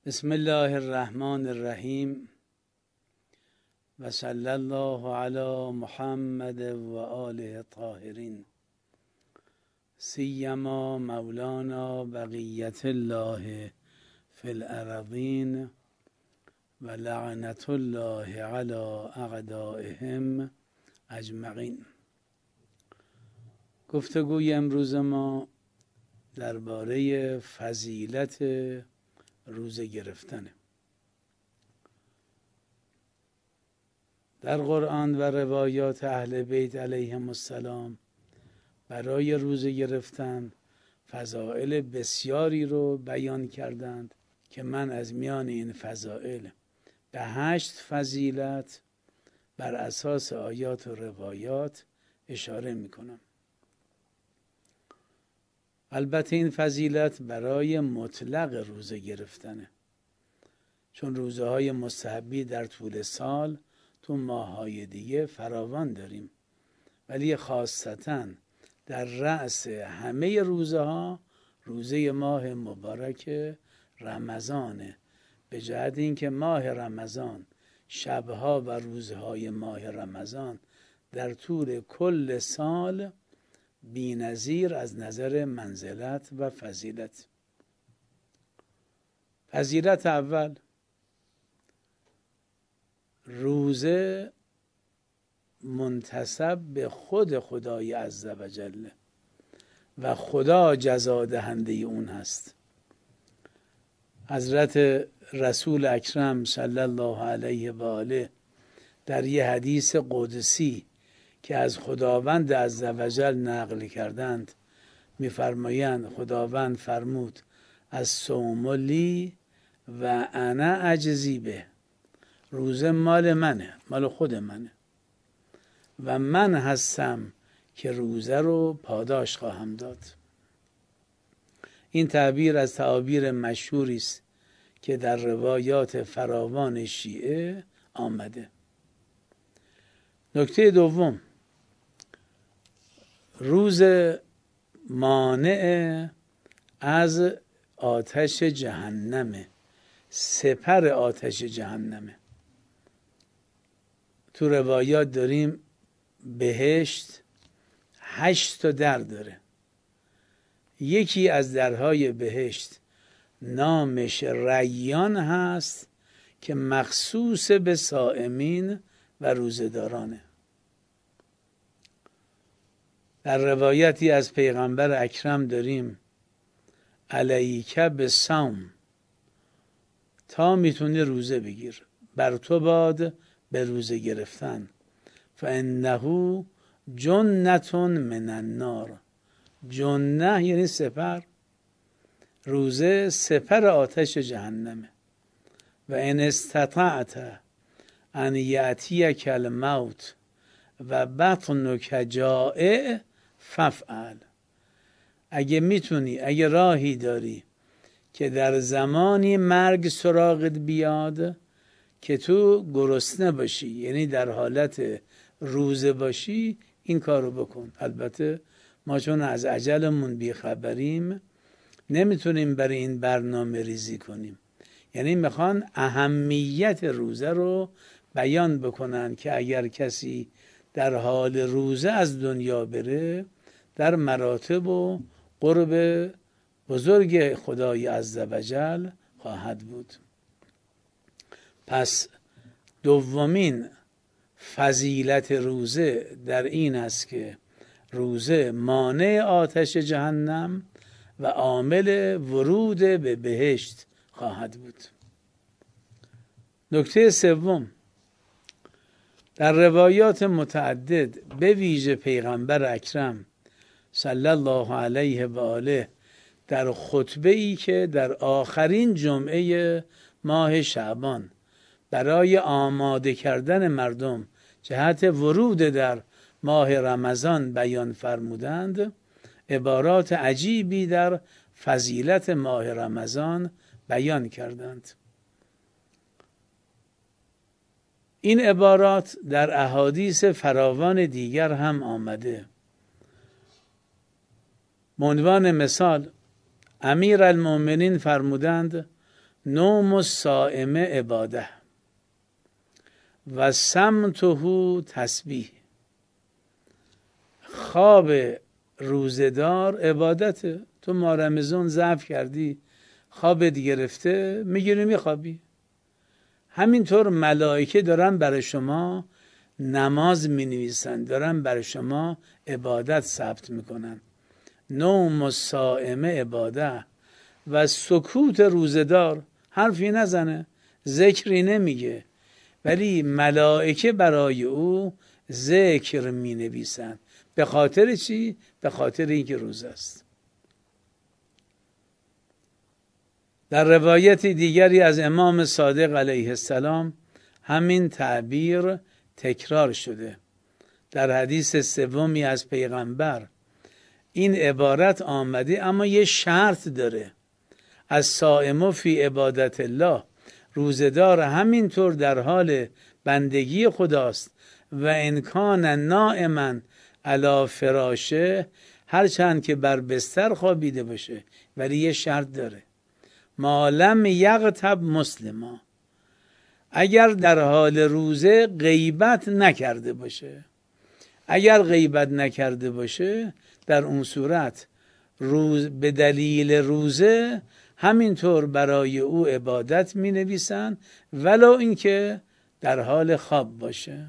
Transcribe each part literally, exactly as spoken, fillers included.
بسم الله الرحمن الرحیم و صلی الله علی محمد و آله الطاهرین سیما مولانا بقیت الله فی الارضین و لعنت الله علی اعدائهم اجمعین. گفتگوی امروز ما درباره فضیلت روزه گرفتنه. در قرآن و روایات اهل بیت علیهم السلام برای روزه گرفتن فضائل بسیاری رو بیان کردند که من از میان این فضائل به هشت فضیلت بر اساس آیات و روایات اشاره می کنم. البته این فضیلت برای مطلق روزه گرفتنه، چون روزه های مستحبی در طول سال تو ماه‌های دیگه فراوان داریم، ولی خاصتاً در رأس همه روزه ها روزه ماه مبارک رمضانه، به جهت اینکه ماه رمضان شبها و روزهای ماه رمضان در طول کل سال بی‌نظیر از نظر منزلت و فضیلت. فضیلت اول، روزه منتسب به خود خدای عزوجل و خدا جزا دهنده اون هست. حضرت رسول اکرم صلی الله علیه و آله در یه حدیث قدسی که از خداوند عزوجل نقل کردند میفرمایند خداوند فرمود از صوم لی و انا اجزی به، روزه مال منه، مال خود منه و من هستم که روزه رو پاداش خواهم داد. این تعبیر از تعابیر مشهوری است که در روایات فراوان شیعه آمده. نکته دوم، روز مانع از آتش جهنمه، سپر آتش جهنمه. تو روایات داریم بهشت هشت تا در داره. یکی از درهای بهشت نامش ریان هست که مخصوص به صائمین و روزه‌دارانه. در روایتی از پیغمبر اکرم داریم علیک بالصوم، تا میتونی روزه بگیر، بر تو باد به روزه گرفتن، فانه جنة من النار. جنة یعنی سپر، روزه سپر آتش جهنمه. و ان استطعت ان یأتیک الموت و بطنک جائع فافعل. اگه میتونی، اگه راهی داری که در زمانی مرگ سراغت بیاد که تو گرسنه باشی، یعنی در حالت روزه باشی، این کارو بکن. البته ما چون از اجلمون بیخبریم نمیتونیم برای این برنامه ریزی کنیم. یعنی میخوان اهمیت روزه رو بیان بکنن که اگر کسی در حال روزه از دنیا بره در مراتب و قرب بزرگ خدای عزوجل خواهد بود. پس دومین فضیلت روزه در این است که روزه مانع آتش جهنم و عامل ورود به بهشت خواهد بود. نکته سوم، در روایات متعدد به ویژه پیغمبر اکرم صلی الله علیه و آله در خطبه ای که در آخرین جمعه ماه شعبان برای آماده کردن مردم جهت ورود در ماه رمضان بیان فرمودند، عبارات عجیبی در فضیلت ماه رمضان بیان کردند. این عبارات در احادیث فراوان دیگر هم آمده. به عنوان مثال امیرالمؤمنین فرمودند نوم الصائم عباده و صمته تسبیح. خواب روزدار عبادته. تو ماه رمضان ضعف کردی، خوابت گرفته، میگیری میخوابی. همینطور ملائکه دارن برای شما نماز مینویسن، دارن برای شما عبادت ثبت میکنن. نوم الصائم عباده و سکوت روزدار، حرفی نزنه، ذکری نمیگه، ولی ملائکه برای او ذکر می نویسن. به خاطر چی؟ به خاطر اینکه روزه است. در روایت دیگری از امام صادق علیه السلام همین تعبیر تکرار شده. در حدیث سومی از پیغمبر این عبارت آمده، اما یه شرط داره. از صائم فی عبادت الله، روزدار همینطور در حال بندگی خداست. و انکان نائما علی فراشه، هرچند که بر بستر خوابیده باشه، ولی یه شرط داره. ما لم یغتب مسلما، اگر در حال روزه غیبت نکرده باشه. اگر غیبت نکرده باشه، در اون صورت روز به دلیل روزه همینطور برای او عبادت می نویسن، ولو اینکه در حال خواب باشه.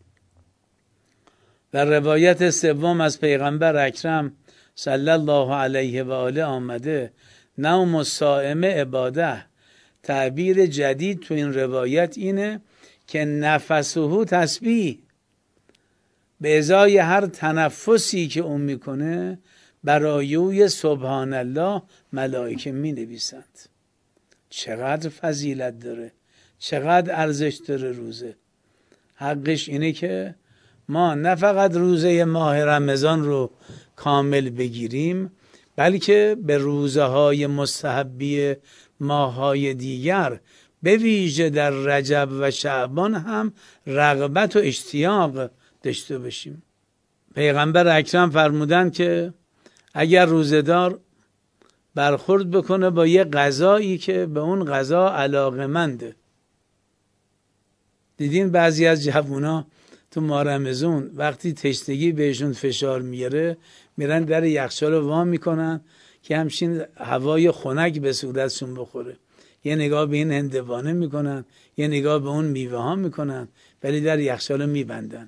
در روایت سوم از پیغمبر اکرم صلی الله علیه و آله آمده نوم الصائم عباده. تعبیر جدید تو این روایت اینه که نفسه تسبیح، به ازای هر تنفسی که اون میکنه برای او سبحان الله ملائکه می نویسند. چقدر فضیلت داره، چقدر ارزش داره روزه. حقش اینه که ما نه فقط روزه ماه رمضان رو کامل بگیریم، بلکه به روزه های مستحبی ماه های دیگر، به ویژه در رجب و شعبان هم رغبت و اشتیاق داشته باشیم. پیغمبر اکرم فرمودن که اگر روزه‌دار برخورد بکنه با یه غذایی که به اون غذا علاقه‌منده. دیدین بعضی از جوونا تو ماه رمضان وقتی تشنگی بهشون فشار میاره، میرن در یخچال رو وا میکنن که همچین هوای خنک به صورتشون بخوره. یه نگاه به این هندوانه میکنن، یه نگاه به اون میوه ها میکنن، ولی در یخچال رو میبندن.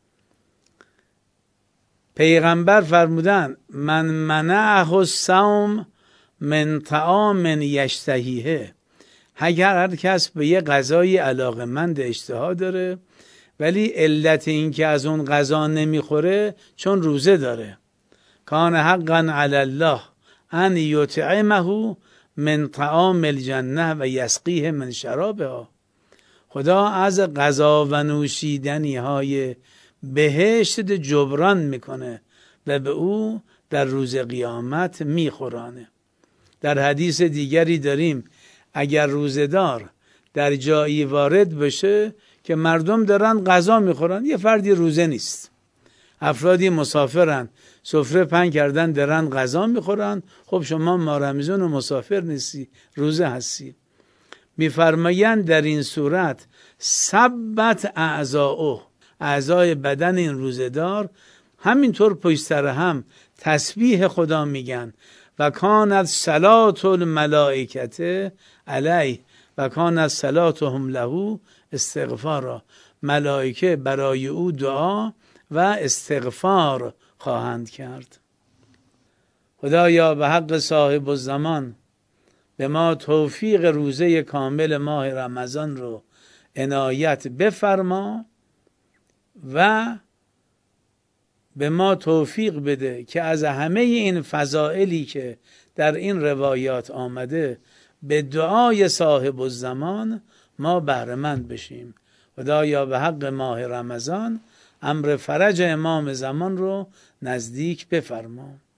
پیغمبر فرمودن من منعه الصوم من طعام یشتهیه، اگر هر کس به یه غذای علاقمند اشتها داره، ولی علت این که از اون غذا نمیخوره چون روزه داره، کان حقا علی الله ان یطعمه من طعام الجنه و یسقیه من شرابها. خدا از غذا و نوشیدنی های بهشت جبران میکنه و به او در روز قیامت میخورانه. در حدیث دیگری داریم اگر روزدار در جایی وارد بشه که مردم دارن غذا میخورن، یه فردی روزه نیست، افرادی مسافرن، سفره پهن کردن دارن غذا میخورن، خب شما ماه رمضان و مسافر نیستی، روزه هستی. میفرمایند در این صورت سبت اعضاؤه، اعضای بدن این روزدار همینطور پشت سر هم تسبیح خدا میگن. و کانت صلات الملائکه علیه و کانت صلاتهم له استغفارا، ملائکه برای او دعا و استغفار خواهند کرد. خدایا به حق صاحب الزمان به ما توفیق روزه کامل ماه رمضان رو عنایت بفرما و به ما توفیق بده که از همه این فضائلی که در این روایات آمده به دعای صاحب الزمان ما بهره مند بشیم. خدایا به حق ماه رمضان امر فرج امام زمان رو نزدیک بفرما.